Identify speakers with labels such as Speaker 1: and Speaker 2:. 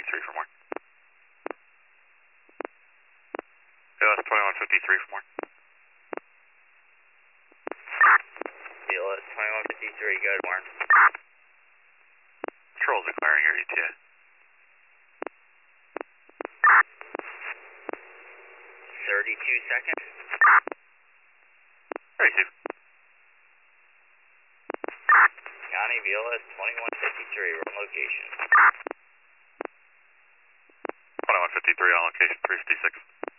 Speaker 1: 2153 for more. BLS 2153 for more.
Speaker 2: BLS 2153, good, Warren.
Speaker 1: Controls declaring your ETA.
Speaker 2: 32 seconds.
Speaker 1: Very safe.
Speaker 2: County BLS 2153, on location.
Speaker 1: 2153 on location, 356.